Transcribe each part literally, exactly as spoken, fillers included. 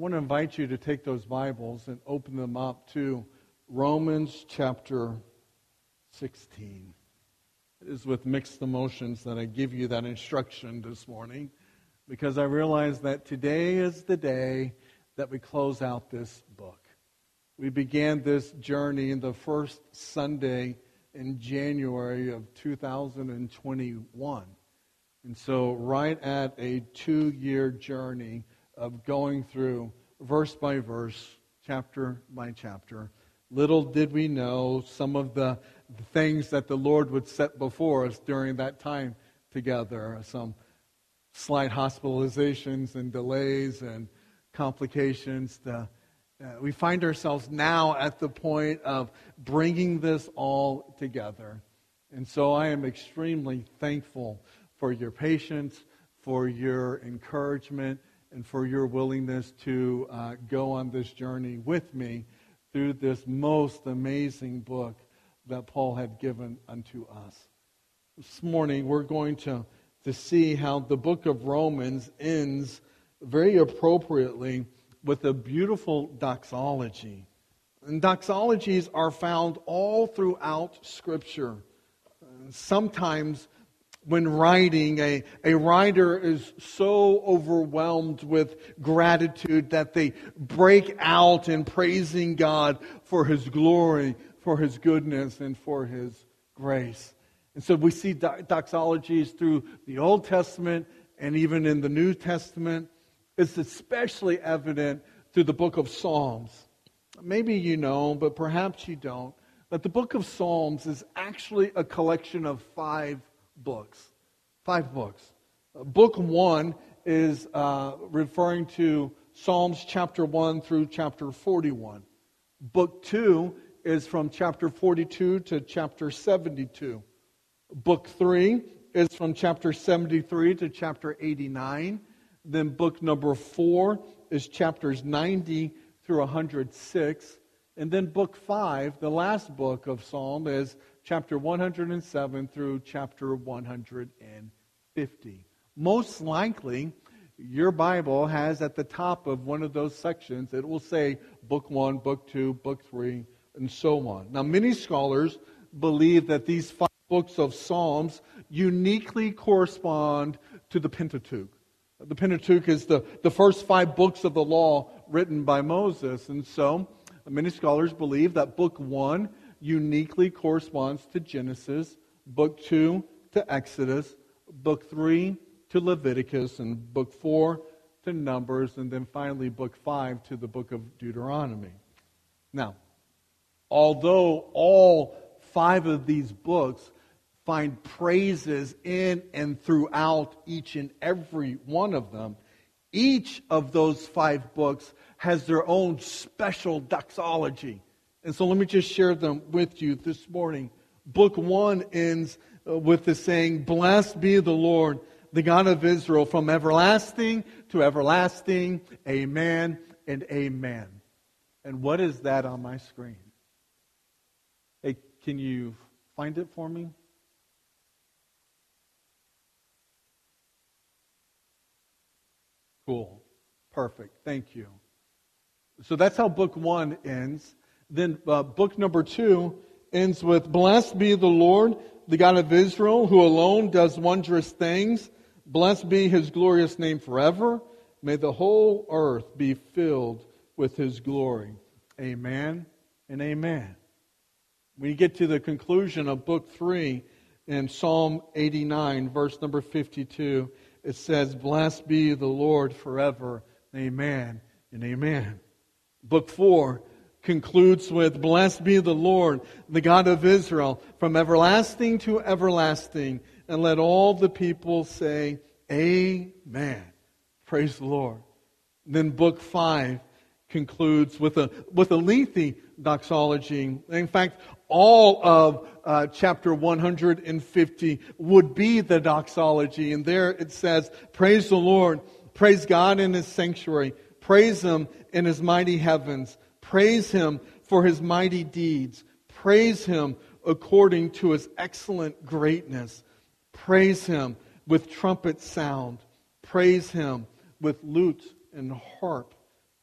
want to invite you to take those Bibles and open them up to Romans chapter sixteen. It is with mixed emotions that I give you that instruction this morning, because I realize that today is the day that we close out this book. We began this journey the first Sunday in January of two thousand twenty-one. And so right at a two-year journey of going through verse by verse, chapter by chapter. Little did we know some of the things that the Lord would set before us during that time together. Some slight hospitalizations and delays and complications. The, uh, we find ourselves now at the point of bringing this all together. And so I am extremely thankful for your patience, for your encouragement, and for your willingness to uh, go on this journey with me through this most amazing book that Paul had given unto us. This morning we're going to, to see how the book of Romans ends very appropriately with a beautiful doxology. And doxologies are found all throughout Scripture. Sometimes when writing, a, a writer is so overwhelmed with gratitude that they break out in praising God for His glory, for His goodness, and for His grace. And so we see do- doxologies through the Old Testament and even in the New Testament. It's especially evident through the book of Psalms. Maybe you know, but perhaps you don't, that the book of Psalms is actually a collection of five books. Five books. Book one is uh, referring to Psalms chapter one through chapter forty-one. Book two is from chapter forty-two to chapter seventy-two. Book three is from chapter seventy-three to chapter eighty-nine. Then book number four is chapters ninety through one hundred six. And then book five, the last book of Psalm, is chapter one hundred seven through chapter one hundred fifty. Most likely, your Bible has at the top of one of those sections, it will say book one, book two, book three, and so on. Now, many scholars believe that these five books of Psalms uniquely correspond to the Pentateuch. The Pentateuch is the, the first five books of the law written by Moses. And so, many scholars believe that book one uniquely corresponds to Genesis, book two to Exodus, book three to Leviticus, and book four to Numbers, and then finally book five to the book of Deuteronomy. Now, although all five of these books find praises in and throughout each and every one of them, each of those five books has their own special doxology. And so let me just share them with you this morning. Book one ends with the saying, "Blessed be the Lord, the God of Israel, from everlasting to everlasting. Amen and amen." And what is that on my screen? Hey, can you find it for me? Cool. Perfect. Thank you. So that's how book one ends. Then uh, book number two ends with, "Blessed be the Lord, the God of Israel, who alone does wondrous things. Blessed be His glorious name forever. May the whole earth be filled with His glory." Amen and amen. When you get to the conclusion of book three, in Psalm eighty-nine, verse number fifty-two, it says, "Blessed be the Lord forever. Amen and amen." Book four concludes with, "Blessed be the Lord, the God of Israel, from everlasting to everlasting." And let all the people say, "Amen." Praise the Lord. Then book five concludes with a with a lengthy doxology. In fact, all of uh, chapter one hundred fifty would be the doxology. And there it says, "Praise the Lord, praise God in His sanctuary, praise Him in His mighty heavens, praise Him for His mighty deeds, praise Him according to His excellent greatness, praise Him with trumpet sound, praise Him with lute and harp,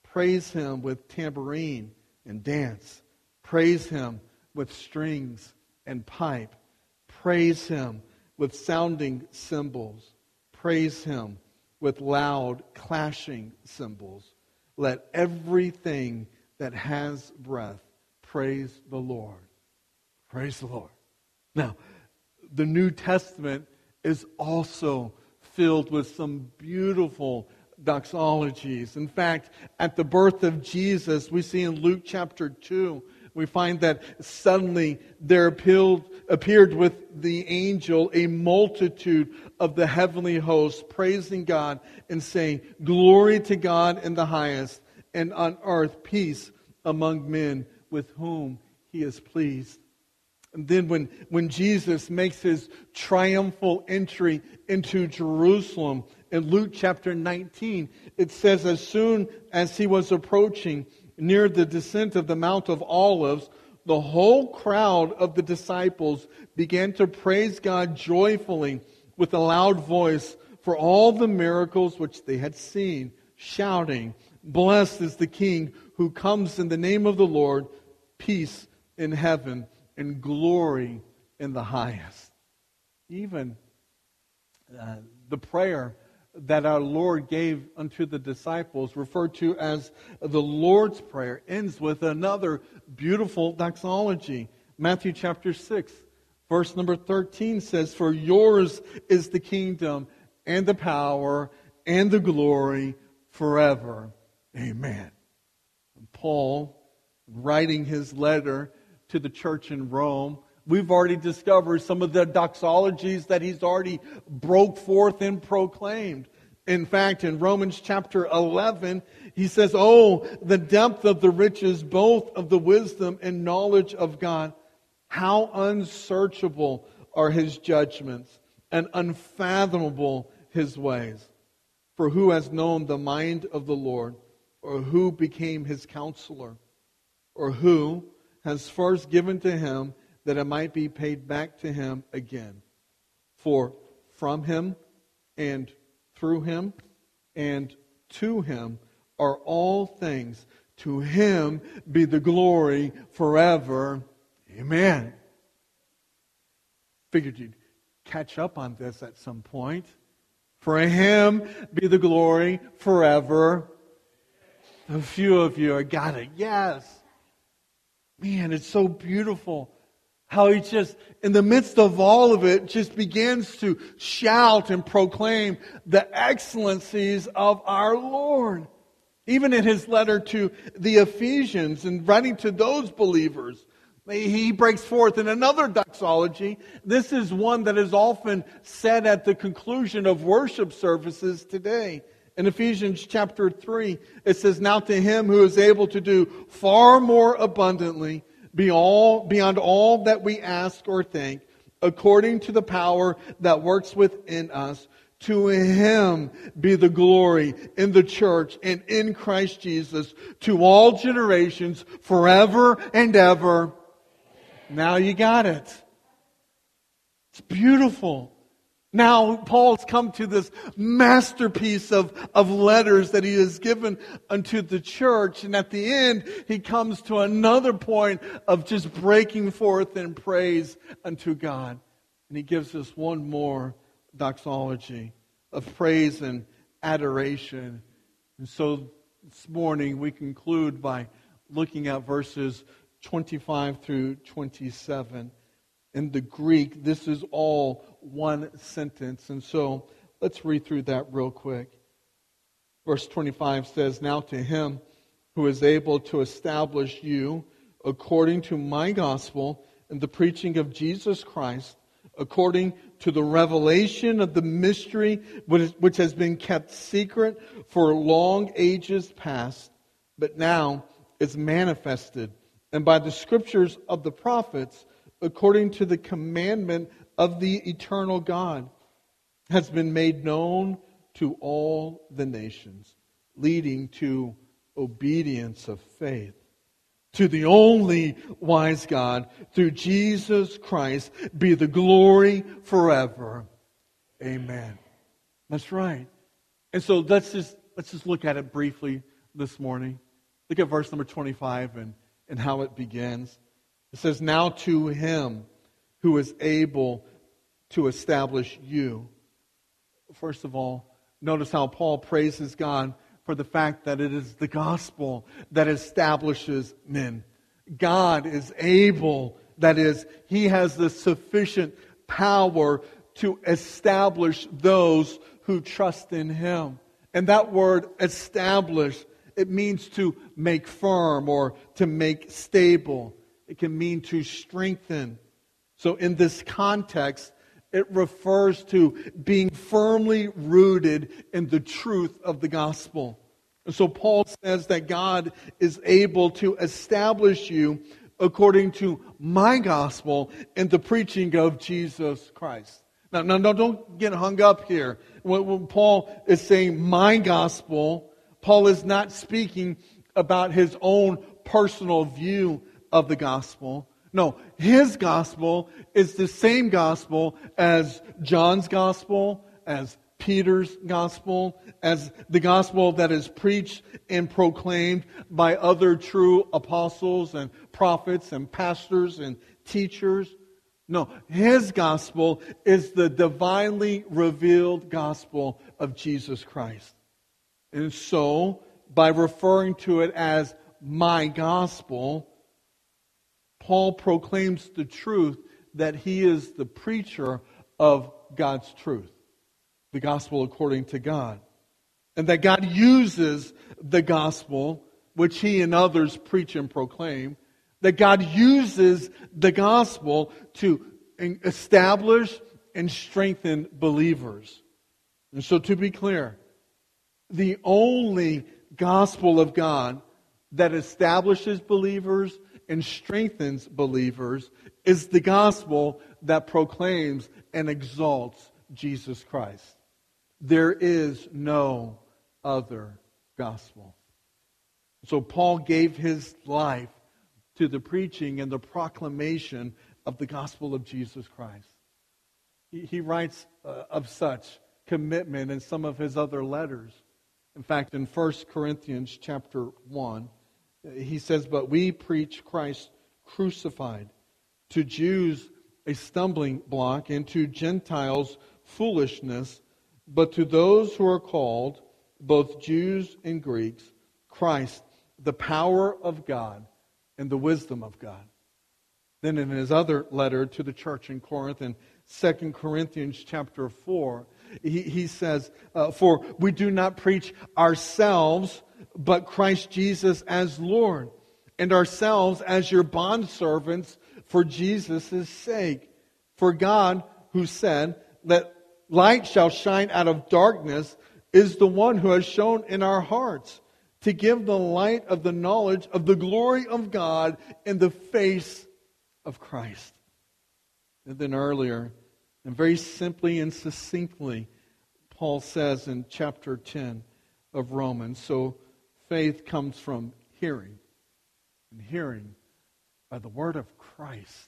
Praise Him with tambourine and dance. Praise Him with strings and pipe. Praise Him with sounding cymbals. Praise Him with loud clashing cymbals. Let everything that has breath praise the Lord. Praise the Lord. Now, the New Testament is also filled with some beautiful doxologies. In fact, at the birth of Jesus, we see in Luke chapter two, we find that suddenly there appeared, appeared with the angel a multitude of the heavenly hosts, praising God and saying, "Glory to God in the highest, and on earth peace among men with whom He is pleased." And then when, when Jesus makes His triumphal entry into Jerusalem, in Luke chapter nineteen, it says, as soon as He was approaching near the descent of the Mount of Olives, the whole crowd of the disciples began to praise God joyfully with a loud voice for all the miracles which they had seen, shouting, "Blessed is the King who comes in the name of the Lord, peace in heaven and glory in the highest." Even uh, the prayer that our Lord gave unto the disciples, referred to as the Lord's Prayer, ends with another beautiful doxology. Matthew chapter six, verse number thirteen says, "For yours is the kingdom and the power and the glory forever. Amen." And Paul, writing his letter to the church in Rome, we've already discovered some of the doxologies that he's already broke forth and proclaimed. In fact, in Romans chapter eleven, he says, "Oh, the depth of the riches, both of the wisdom and knowledge of God. How unsearchable are His judgments and unfathomable His ways. For who has known the mind of the Lord, or who became His counselor, or who has first given to Him that it might be paid back to Him again? For from Him and through Him and to Him are all things. To Him be the glory forever. Amen." Figured you'd catch up on this at some point. For Him be the glory forever. A few of you are got it. Yes. Man, it's so beautiful how he just, in the midst of all of it, just begins to shout and proclaim the excellencies of our Lord. Even in his letter to the Ephesians, and writing to those believers, he breaks forth in another doxology. This is one that is often said at the conclusion of worship services today. In Ephesians chapter three, it says, "Now to Him who is able to do far more abundantly, Be all, beyond all that we ask or think, according to the power that works within us, to Him be the glory in the church and in Christ Jesus to all generations, forever and ever." Now you got it. It's beautiful. Now Paul's come to this masterpiece of, of letters that he has given unto the church. And at the end, he comes to another point of just breaking forth in praise unto God. And he gives us one more doxology of praise and adoration. And so this morning we conclude by looking at verses twenty-five through twenty-seven. In the Greek, this is all one sentence. And so let's read through that real quick. Verse twenty-five says, "Now to Him who is able to establish you according to my gospel and the preaching of Jesus Christ, according to the revelation of the mystery which has been kept secret for long ages past, but now is manifested, and by the scriptures of the prophets, according to the commandment of the eternal God, has been made known to all the nations, leading to obedience of faith, to the only wise God, through Jesus Christ, be the glory forever. Amen." That's right. And so let's just let's just look at it briefly this morning. Look at verse number twenty-five and, and how it begins. It says, now to him who is able to establish you. First of all, notice how Paul praises God for the fact that it is the gospel that establishes men. God is able, that is, He has the sufficient power to establish those who trust in Him. And that word establish, it means to make firm or to make stable. It can mean to strengthen. So in this context, it refers to being firmly rooted in the truth of the gospel. And so Paul says that God is able to establish you according to my gospel and the preaching of Jesus Christ. Now, now, now don't get hung up here. When, when Paul is saying my gospel, Paul is not speaking about his own personal view of the gospel. No, his gospel is the same gospel as John's gospel, as Peter's gospel, as the gospel that is preached and proclaimed by other true apostles and prophets and pastors and teachers. No, his gospel is the divinely revealed gospel of Jesus Christ. And so, by referring to it as my gospel, Paul proclaims the truth that he is the preacher of God's truth, the gospel according to God. And that God uses the gospel, which he and others preach and proclaim, that God uses the gospel to establish and strengthen believers. And so to be clear, the only gospel of God that establishes believers and strengthens believers is the gospel that proclaims and exalts Jesus Christ. There is no other gospel. So Paul gave his life to the preaching and the proclamation of the gospel of Jesus Christ. He, he writes uh, of such commitment in some of his other letters. In fact, in First Corinthians chapter one, he says, but we preach Christ crucified, to Jews a stumbling block, and to Gentiles foolishness, but to those who are called, both Jews and Greeks, Christ, the power of God and the wisdom of God. Then in his other letter to the church in Corinth, in Second Corinthians chapter four, he, he says, uh, for we do not preach ourselves, but Christ Jesus as Lord, and ourselves as your bondservants for Jesus' sake. For God, who said, that light shall shine out of darkness, is the one who has shone in our hearts to give the light of the knowledge of the glory of God in the face of Christ. And then earlier, and very simply and succinctly, Paul says in chapter ten of Romans, so faith comes from hearing, and hearing by the word of Christ.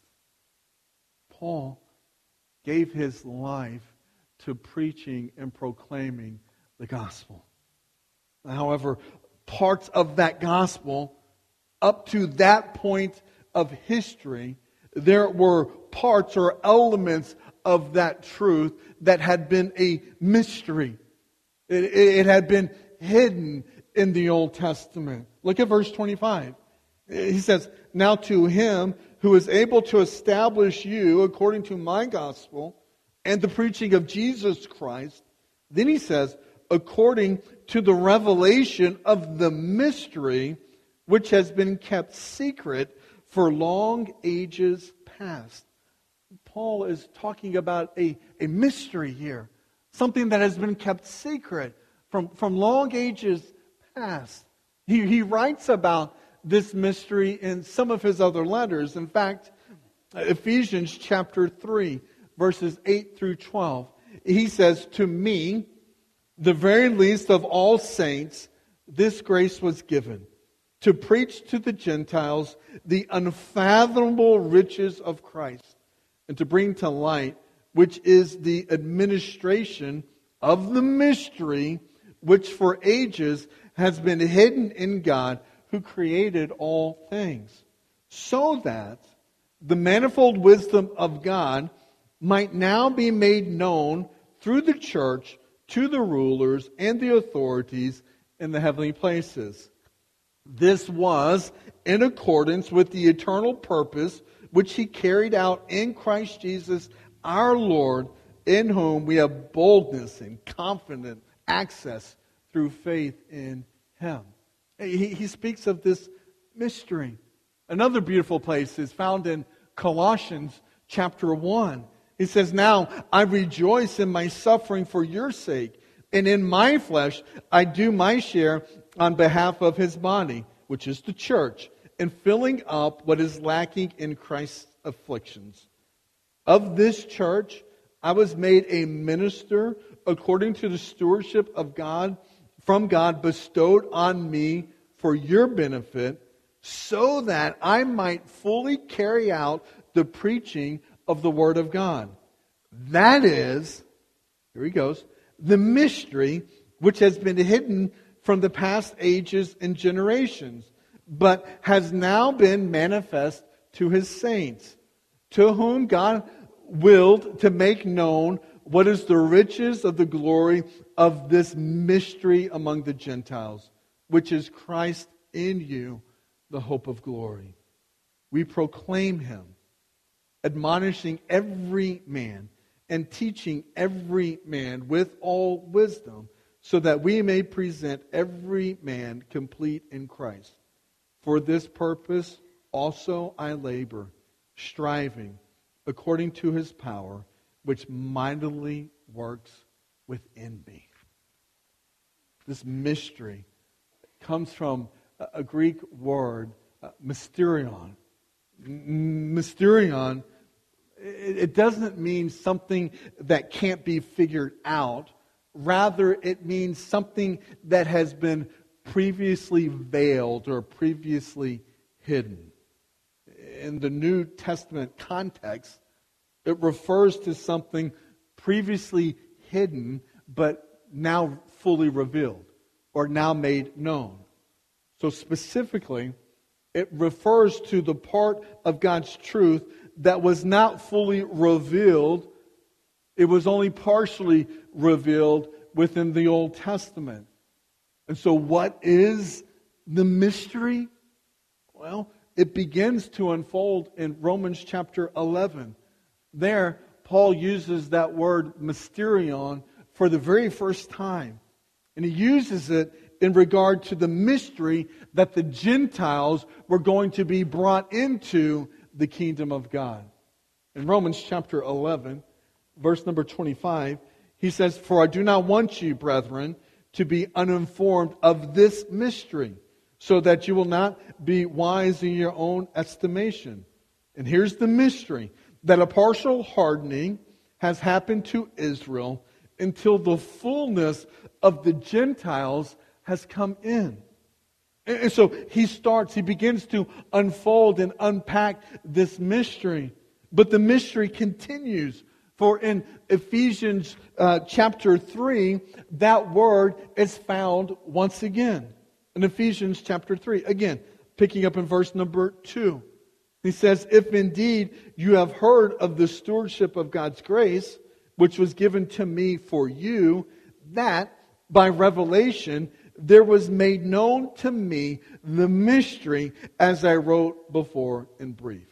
Paul gave his life to preaching and proclaiming the gospel. However, parts of that gospel, up to that point of history, there were parts or elements of that truth that had been a mystery. It, it had been hidden in the Old Testament. Look at verse twenty-five. He says, now to him who is able to establish you according to my gospel and the preaching of Jesus Christ. Then he says, according to the revelation of the mystery which has been kept secret for long ages past. Paul is talking about a, a mystery here. Something that has been kept secret from, from long ages past. He, he writes about this mystery in some of his other letters. In fact, Ephesians chapter three, verses eight through twelve. He says, to me, the very least of all saints, this grace was given, to preach to the Gentiles the unfathomable riches of Christ, and to bring to light, which is the administration of the mystery, which for ages has been hidden in God, who created all things, so that the manifold wisdom of God might now be made known through the church to the rulers and the authorities in the heavenly places. This was in accordance with the eternal purpose which He carried out in Christ Jesus our Lord, in whom we have boldness and confident access through faith in Him. He, he speaks of this mystery. Another beautiful place is found in Colossians chapter one. He says, "Now I rejoice in my suffering for your sake, and in my flesh I do my share on behalf of His body," which is the church, "in filling up what is lacking in Christ's afflictions. Of this church I was made a minister according to the stewardship of God, from God bestowed on me for your benefit, so that I might fully carry out the preaching of the Word of God. That is," here he goes, "the mystery which has been hidden from the past ages and generations, but has now been manifest to His saints, to whom God willed to make known what is the riches of the glory of this mystery among the Gentiles, which is Christ in you, the hope of glory. We proclaim Him, admonishing every man and teaching every man with all wisdom, so that we may present every man complete in Christ. For this purpose also I labor, striving according to His power, which mightily works within me." This mystery comes from a Greek word, uh, mysterion. Mysterion, it doesn't mean something that can't be figured out. Rather, it means something that has been previously veiled or previously hidden. In the New Testament context, it refers to something previously hidden, but now fully revealed, or now made known. So specifically, it refers to the part of God's truth that was not fully revealed. It was only partially revealed within the Old Testament. And so what is the mystery? Well, it begins to unfold in Romans chapter eleven. There, Paul uses that word mysterion for the very first time. And he uses it in regard to the mystery that the Gentiles were going to be brought into the kingdom of God. In Romans chapter eleven, verse number twenty-five, he says, "For I do not want you, brethren, to be uninformed of this mystery, so that you will not be wise in your own estimation." And here's the mystery, that a partial hardening has happened to Israel until the fullness of the Gentiles has come in. And so he starts, he begins to unfold and unpack this mystery. But the mystery continues. For in Ephesians uh, chapter three, that word is found once again. In Ephesians chapter three, again, picking up in verse number two. He says, "If indeed you have heard of the stewardship of God's grace, which was given to me for you, that by revelation there was made known to me the mystery, as I wrote before in brief."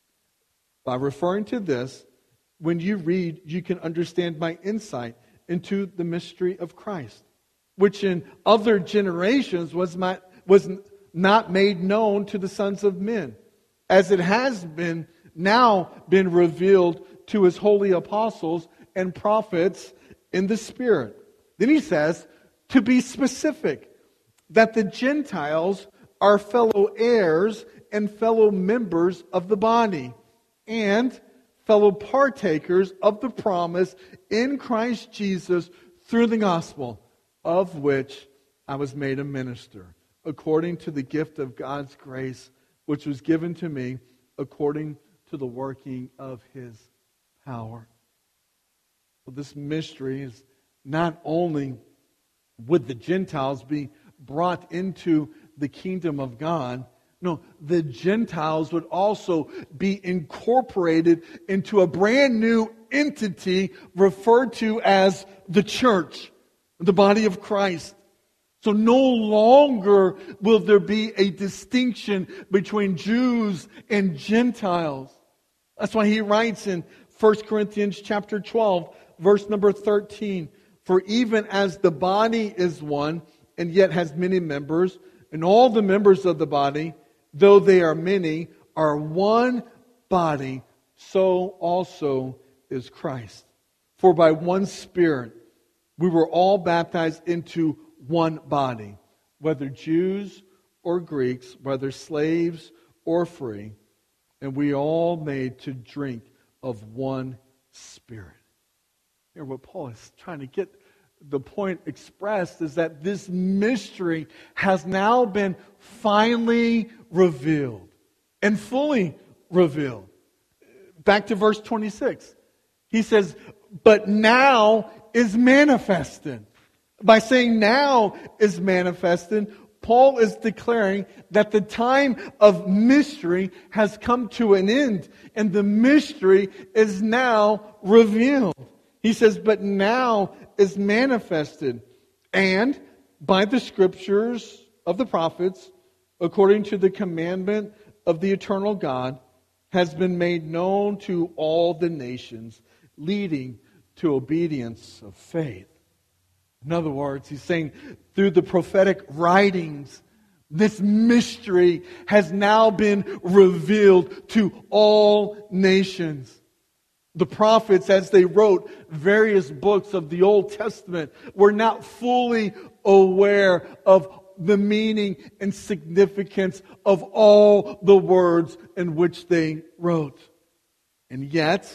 By referring to this, when you read, you can understand my insight into the mystery of Christ, which in other generations was not, was not made known to the sons of men, as it has been now been revealed to His holy apostles and prophets in the Spirit. Then he says, to be specific, that the Gentiles are fellow heirs and fellow members of the body, and fellow partakers of the promise in Christ Jesus through the gospel, of which I was made a minister, according to the gift of God's grace, which was given to me according to the working of His power. Well, this mystery is not only would the Gentiles be brought into the kingdom of God, no, the Gentiles would also be incorporated into a brand new entity referred to as the church, the body of Christ. So no longer will there be a distinction between Jews and Gentiles. That's why he writes in First Corinthians chapter twelve, verse number thirteen, "For even as the body is one, and yet has many members, and all the members of the body, though they are many, are one body, so also is Christ. For by one Spirit we were all baptized into one body, whether Jews or Greeks, whether slaves or free, and we all made to drink of one Spirit." Here, what Paul is trying to get the point expressed is that this mystery has now been finally revealed and fully revealed. Back to verse twenty-six. He says, "But now is manifested." By saying now is manifested, Paul is declaring that the time of mystery has come to an end, and the mystery is now revealed. He says, "But now is manifested, and by the scriptures of the prophets, according to the commandment of the eternal God, has been made known to all the nations, leading to obedience of faith." In other words, he's saying through the prophetic writings, this mystery has now been revealed to all nations. The prophets, as they wrote various books of the Old Testament, were not fully aware of the meaning and significance of all the words in which they wrote. And yet,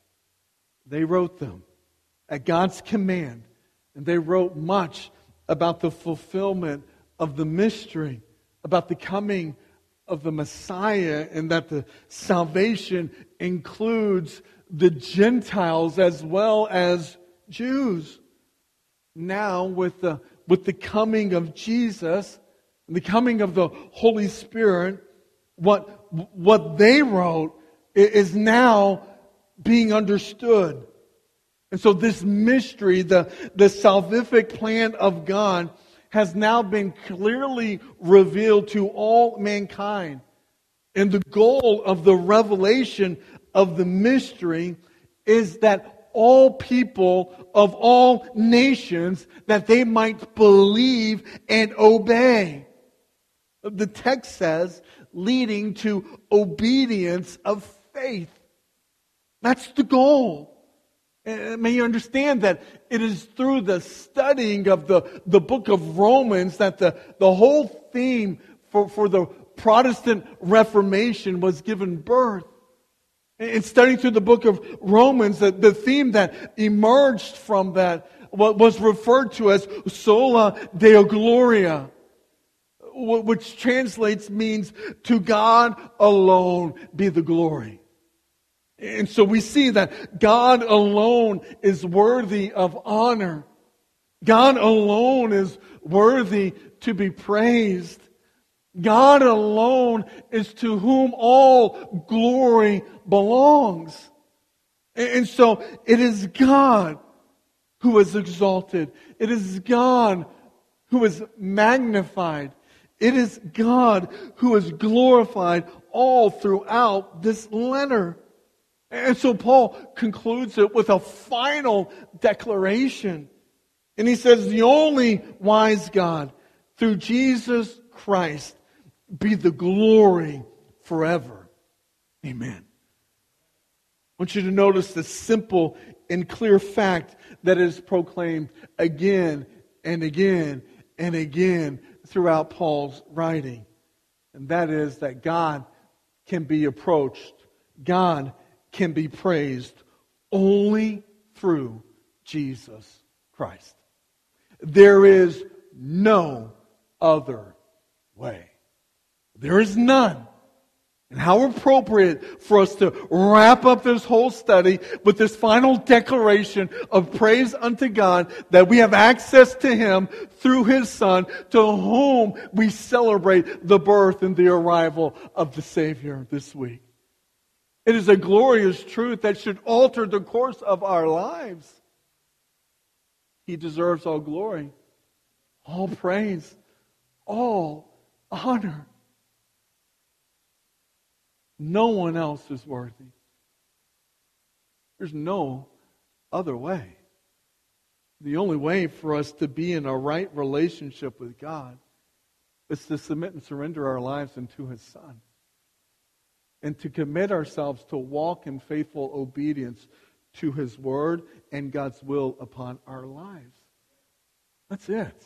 they wrote them at God's command. And they wrote much about the fulfillment of the mystery, about the coming of the Messiah, and that the salvation includes the Gentiles as well as Jews. Now, with the, with the coming of Jesus, and the coming of the Holy Spirit, what, what they wrote is now being understood. And so this mystery, the, the salvific plan of God, has now been clearly revealed to all mankind. And the goal of the revelation of the mystery is that all people of all nations, that they might believe and obey. The text says, leading to obedience of faith. That's the goal. May you understand that it is through the studying of the, the book of Romans that the, the whole theme for, for the Protestant Reformation was given birth. In studying through the book of Romans, the, the theme that emerged from that was referred to as sola Deo Gloria, which translates means to God alone be the glory. And so we see that God alone is worthy of honor. God alone is worthy to be praised. God alone is to whom all glory belongs. And so it is God who is exalted. It is God who is magnified. It is God who is glorified all throughout this letter. And so Paul concludes it with a final declaration. And he says, the only wise God, through Jesus Christ, be the glory forever. Amen. I want you to notice the simple and clear fact that is proclaimed again and again and again throughout Paul's writing. And that is that God can be approached. God can be praised only through Jesus Christ. There is no other way. There is none. And how appropriate for us to wrap up this whole study with this final declaration of praise unto God that we have access to Him through His Son, to whom we celebrate the birth and the arrival of the Savior this week. It is a glorious truth that should alter the course of our lives. He deserves all glory, all praise, all honor. No one else is worthy. There's no other way. The only way for us to be in a right relationship with God is to submit and surrender our lives unto His Son. And to commit ourselves to walk in faithful obedience to His Word and God's will upon our lives. That's it.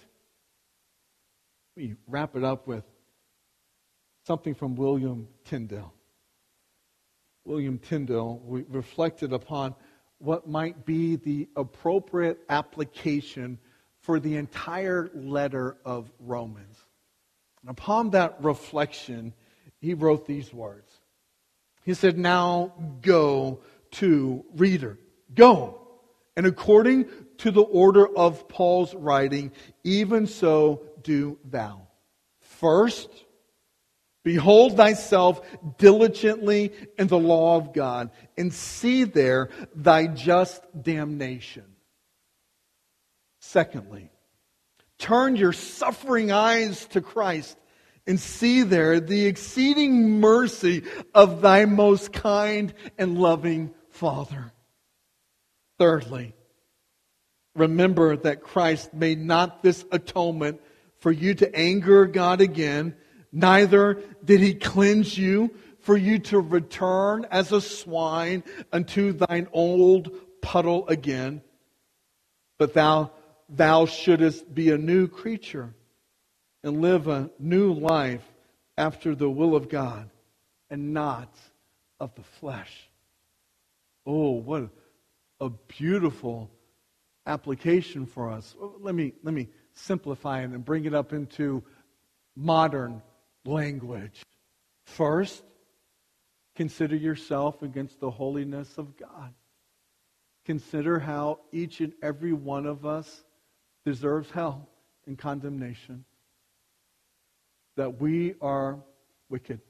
We wrap it up with something from William Tyndale. William Tyndale we reflected upon what might be the appropriate application for the entire letter of Romans. And upon that reflection, he wrote these words. He said, "Now go to reader. Go. And according to the order of Paul's writing, even so do thou. First, behold thyself diligently in the law of God, and see there thy just damnation. Secondly, turn your suffering eyes to Christ, and see there the exceeding mercy of thy most kind and loving Father. Thirdly, remember that Christ made not this atonement for you to anger God again, neither did He cleanse you for you to return as a swine unto thine old puddle again, but thou thou shouldest be a new creature and live a new life after the will of God and not of the flesh." Oh, what a beautiful application for us. Let me, let me simplify it and bring it up into modern language. First, consider yourself against the holiness of God. Consider how each and every one of us deserves hell and condemnation. That we are wicked.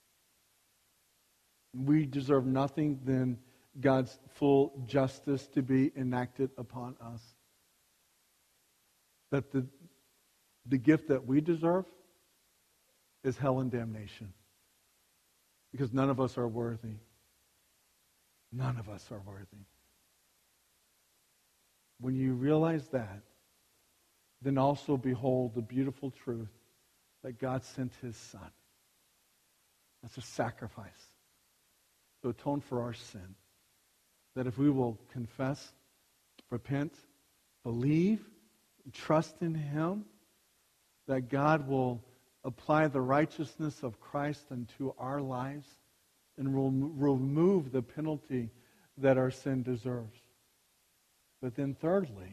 We deserve nothing than God's full justice to be enacted upon us. That the, the gift that we deserve is hell and damnation. Because none of us are worthy. None of us are worthy. When you realize that, then also behold the beautiful truth that God sent His Son. That's a sacrifice to atone for our sin. That if we will confess, repent, believe, trust in Him, that God will apply the righteousness of Christ unto our lives and will remove the penalty that our sin deserves. But then thirdly,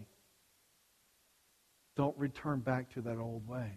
don't return back to that old way.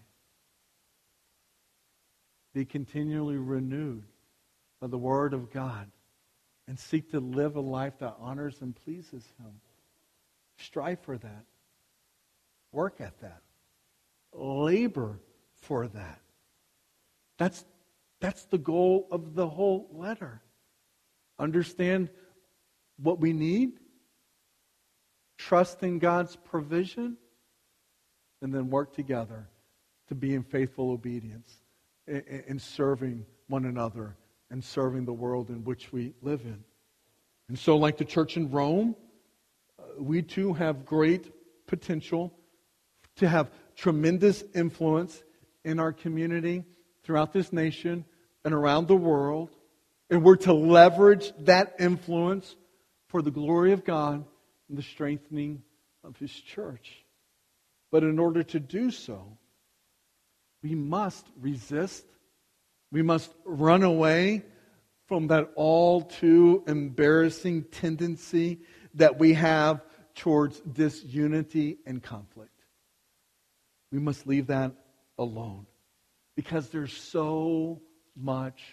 Be continually renewed by the Word of God and seek to live a life that honors and pleases Him. Strive for that. Work at that. Labor for that. That's, that's the goal of the whole letter. Understand what we need, trust in God's provision, and then work together to be in faithful obedience in serving one another and serving the world in which we live in. And so, like the church in Rome, we too have great potential to have tremendous influence in our community, throughout this nation, and around the world. And we're to leverage that influence for the glory of God and the strengthening of His church. But in order to do so, we must resist. We must run away from that all too embarrassing tendency that we have towards disunity and conflict. We must leave that alone because there's so much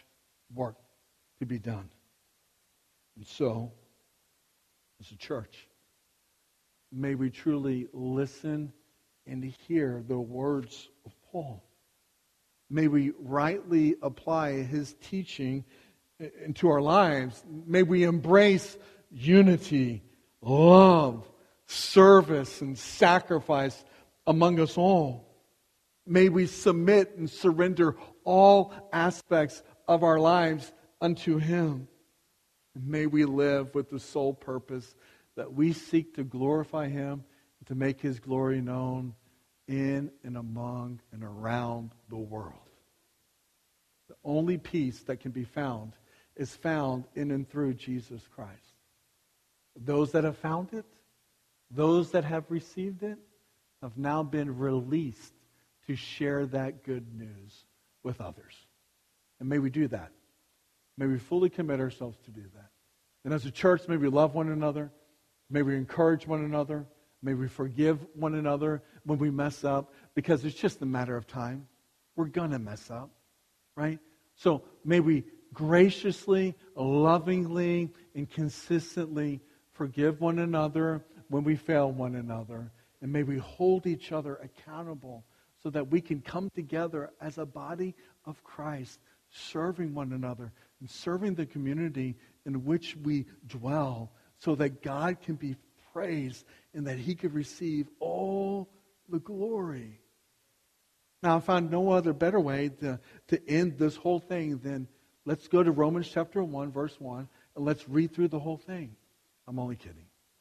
work to be done. And so, as a church, may we truly listen and hear the words of Paul. May we rightly apply his teaching into our lives. May we embrace unity, love, service, and sacrifice among us all. May we submit and surrender all aspects of our lives unto him. And may we live with the sole purpose that we seek to glorify him, to make his glory known in and among and around the world. The only peace that can be found is found in and through Jesus Christ. Those that have found it, those that have received it, have now been released to share that good news with others. And may we do that. May we fully commit ourselves to do that. And as a church, may we love one another. May we encourage one another. May we forgive one another when we mess up, because it's just a matter of time. We're going to mess up, right? So may we graciously, lovingly, and consistently forgive one another when we fail one another. And may we hold each other accountable so that we can come together as a body of Christ, serving one another and serving the community in which we dwell, so that God can be praised and that he can receive all the glory. Now, I found no other better way to, to end this whole thing than let's go to Romans chapter one, verse one, and let's read through the whole thing. I'm only kidding.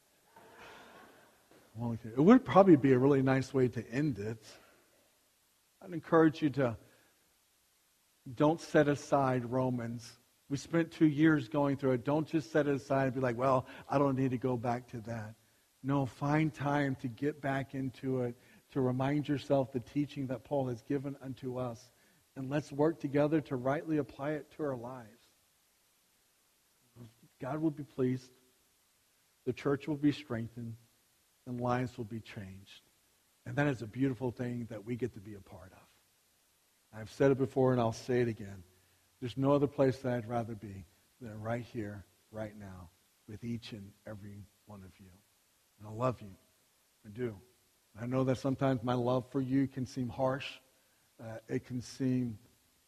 I'm only kidding. It would probably be a really nice way to end it. I'd encourage you to don't set aside Romans. We spent two years going through it. Don't just set it aside and be like, well, I don't need to go back to that. No, find time to get back into it, to remind yourself the teaching that Paul has given unto us. And let's work together to rightly apply it to our lives. God will be pleased. The church will be strengthened. And lives will be changed. And that is a beautiful thing that we get to be a part of. I've said it before and I'll say it again. There's no other place that I'd rather be than right here, right now, with each and every one of you. And I love you. I do. I know that sometimes my love for you can seem harsh. Uh, it can seem,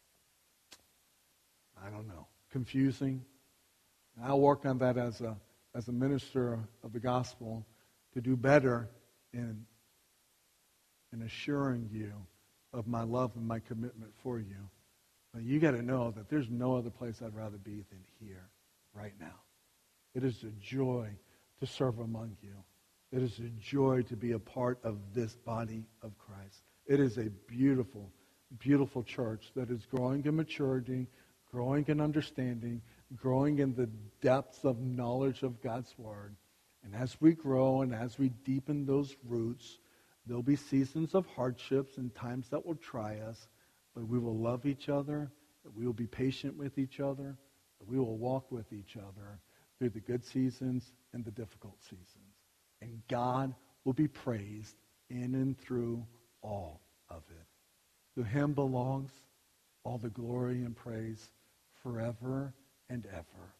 I don't know, confusing. And I'll work on that as a as a minister of the gospel to do better in, in assuring you of my love and my commitment for you. But you got to know that there's no other place I'd rather be than here, right now. It is a joy to serve among you. It is a joy to be a part of this body of Christ. It is a beautiful, beautiful church that is growing in maturity, growing in understanding, growing in the depths of knowledge of God's Word. And as we grow and as we deepen those roots, there'll be seasons of hardships and times that will try us, but we will love each other, that we will be patient with each other, that we will walk with each other through the good seasons and the difficult seasons. And God will be praised in and through all of it. To him belongs all the glory and praise forever and ever.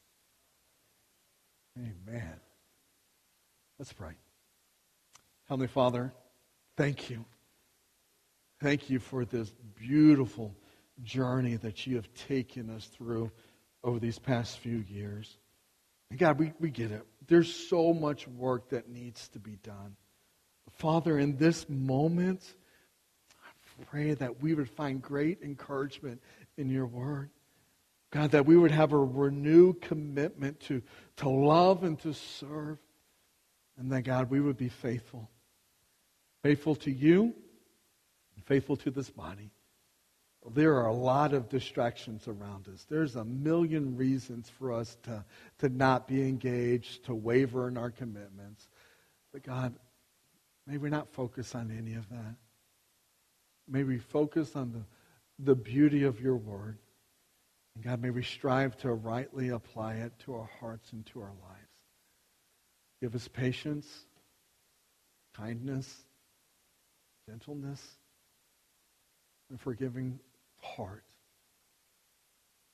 Amen. Let's pray. Heavenly Father, thank you. Thank you for this beautiful journey that you have taken us through over these past few years. And God, we, we get it. There's so much work that needs to be done. Father, in this moment, I pray that we would find great encouragement in your word. God, that we would have a renewed commitment to, to love and to serve. And that, God, we would be faithful. Faithful to you and faithful to this body. There are a lot of distractions around us. There's a million reasons for us to, to not be engaged, to waver in our commitments. But God, may we not focus on any of that. May we focus on the, the beauty of your word. And God, may we strive to rightly apply it to our hearts and to our lives. Give us patience, kindness, gentleness, and forgiving heart.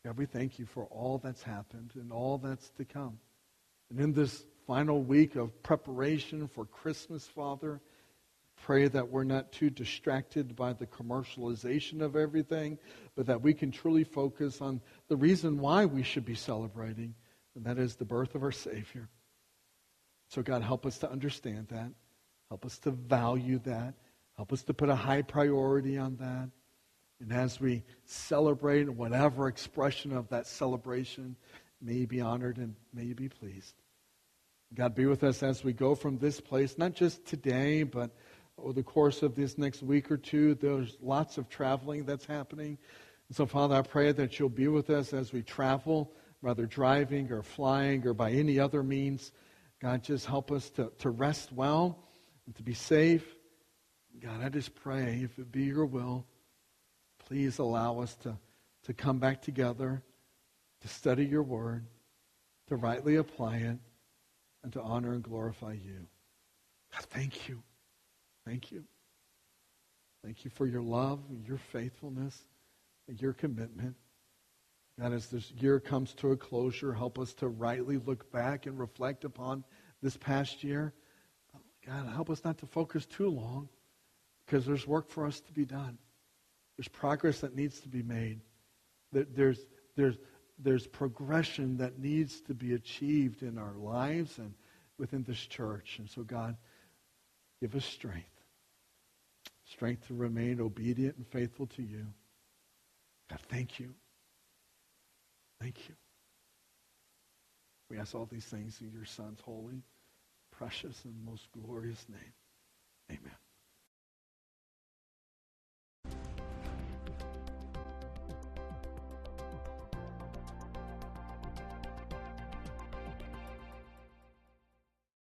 God, we thank you for all that's happened and all that's to come. And in this final week of preparation for Christmas, Father, pray that we're not too distracted by the commercialization of everything, but that we can truly focus on the reason why we should be celebrating, and that is the birth of our Savior. So God, help us to understand that. Help us to value that. Help us to put a high priority on that. And as we celebrate, whatever expression of that celebration, may you be honored and may you be pleased. God, be with us as we go from this place, not just today, but over the course of this next week or two. There's lots of traveling that's happening. And so, Father, I pray that you'll be with us as we travel, whether driving or flying or by any other means. God, just help us to, to rest well and to be safe. God, I just pray, if it be your will, please allow us to, to come back together, to study your word, to rightly apply it, and to honor and glorify you. God, thank you. Thank you. Thank you for your love, your faithfulness, and your commitment. God, as this year comes to a closure, help us to rightly look back and reflect upon this past year. God, help us not to focus too long, because there's work for us to be done. There's progress that needs to be made. There's, there's, there's progression that needs to be achieved in our lives and within this church. And so, God, give us strength. Strength to remain obedient and faithful to you. God, thank you. Thank you. We ask all these things in your Son's holy, precious, and most glorious name. Amen.